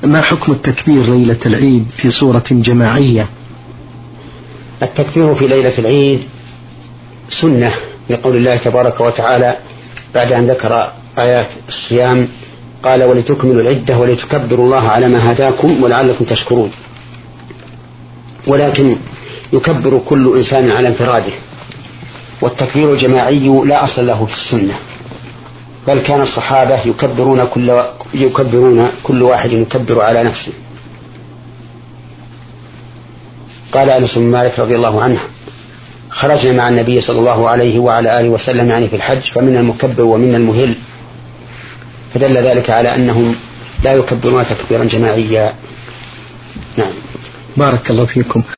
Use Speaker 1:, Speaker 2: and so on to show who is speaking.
Speaker 1: ما حكم التكبير ليلة العيد في صورة جماعية؟
Speaker 2: التكبير في ليلة العيد سنة لقول الله تبارك وتعالى بعد أن ذكر آيات الصيام قال ولتكملوا العدة ولتكبروا الله على ما هداكم ولعلكم تشكرون. ولكن يكبر كل إنسان على انفراده، والتكبير الجماعي لا أصل له في السنة، بل كان الصحابة يكبرون كل واحد يكبر على نفسه. قال أنس بن مالك رضي الله عنه خرجنا مع النبي صلى الله عليه وعلى آله وسلم يعني في الحج فمن المكبر ومن المهل، فدل ذلك على أنهم لا يكبرون تكبيرا جماعيا. نعم.
Speaker 1: بارك الله فيكم.